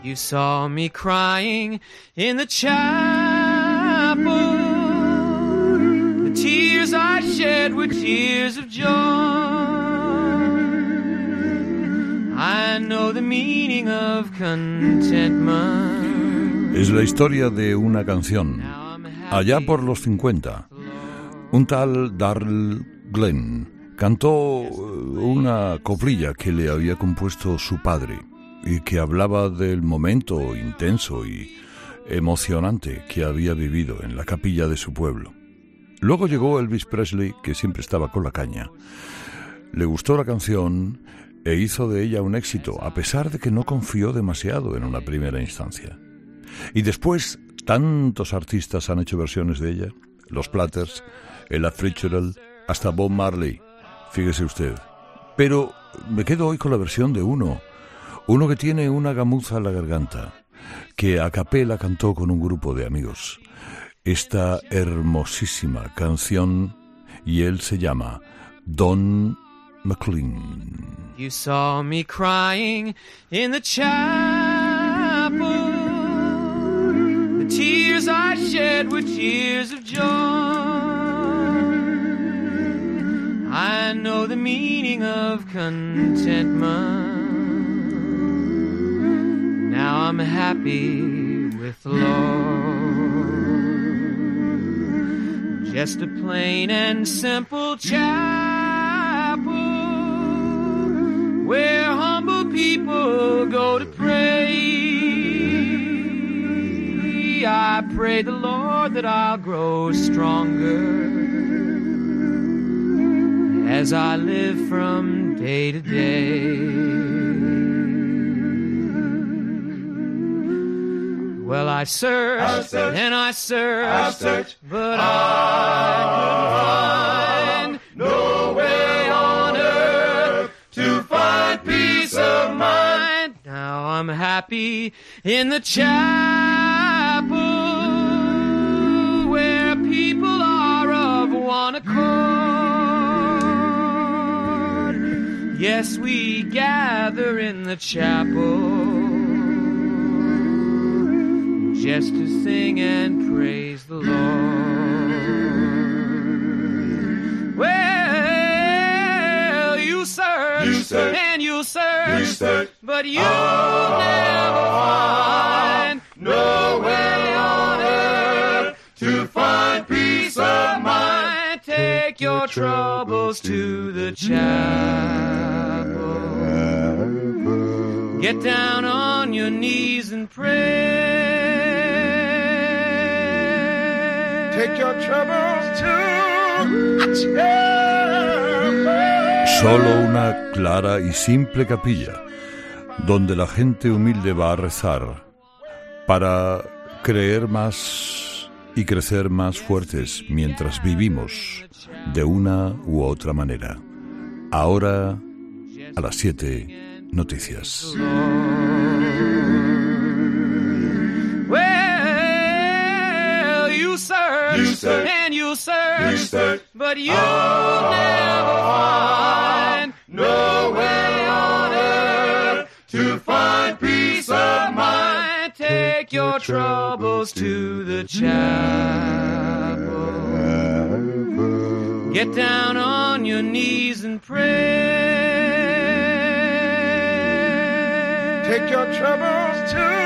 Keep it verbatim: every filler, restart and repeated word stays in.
You saw me crying in the chapel. The tears I shed were tears of joy. I know the meaning of contentment. Es la historia de una canción. Allá por los cincuenta, un tal Darrell Glenn cantó una coplilla que le había compuesto su padre y que hablaba del momento intenso y emocionante que había vivido en la capilla de su pueblo. Luego llegó Elvis Presley, que siempre estaba con la caña. Le gustó la canción e hizo de ella un éxito, a pesar de que no confió demasiado en una primera instancia. Y después, tantos artistas han hecho versiones de ella, los Platters, Ella Fitzgerald, hasta Bob Marley, fíjese usted. Pero me quedo hoy con la versión de uno, uno que tiene una gamuza en la garganta, que a capela cantó con un grupo de amigos esta hermosísima canción, y él se llama Don McLean. You saw me crying in the chapel. The tears I shed were tears of joy. I know the meaning of contentment. Now I'm happy with the Lord. Just a plain and simple chapel where humble people go to pray. I pray the Lord that I'll grow stronger as I live from day to day. Well, I searched, I searched and I searched, I searched but I couldn't find no way on earth to find peace of mind. Now I'm happy in the chapel where people are of one accord. Yes, we gather in the chapel just to sing and praise the Lord. Well, you search, you search and you search, you search but you'll oh, never find no way on earth to find peace of mind. Take your troubles to the chapel. Get down on your knees and pray. Take your troubles to the chapel. Solo una clara y simple capilla donde la gente humilde va a rezar para creer más y crecer más fuertes mientras vivimos de una u otra manera. Ahora, a las siete, noticias. Well, you search, you search and you search, you search but you'll oh, never find no way on earth to find peace of mind. Take your troubles to the chapel. Get down on your knees and pray. Take your troubles to